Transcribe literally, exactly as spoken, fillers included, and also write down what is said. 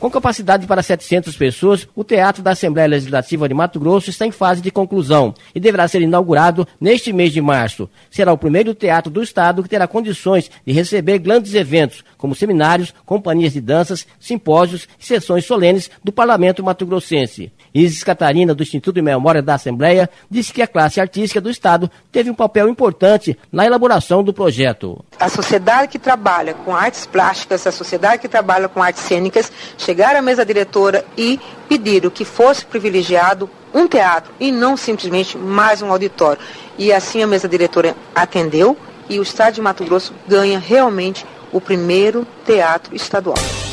Com capacidade para setecentas pessoas, o Teatro da Assembleia Legislativa de Mato Grosso está em fase de conclusão e deverá ser inaugurado neste mês de março. Será o primeiro teatro do estado que terá condições de receber grandes eventos, como seminários, companhias de danças, simpósios e sessões solenes do Parlamento mato-grossense. Isis Catarina, do Instituto de Memória da Assembleia, disse que a classe artística do estado teve um papel importante na elaboração do projeto. A sociedade que trabalha com artes plásticas, a sociedade que trabalha com artes cênicas, chegaram à mesa diretora e pediram que fosse privilegiado um teatro e não simplesmente mais um auditório. E assim a mesa diretora atendeu e o estado de Mato Grosso ganha realmente o primeiro teatro estadual.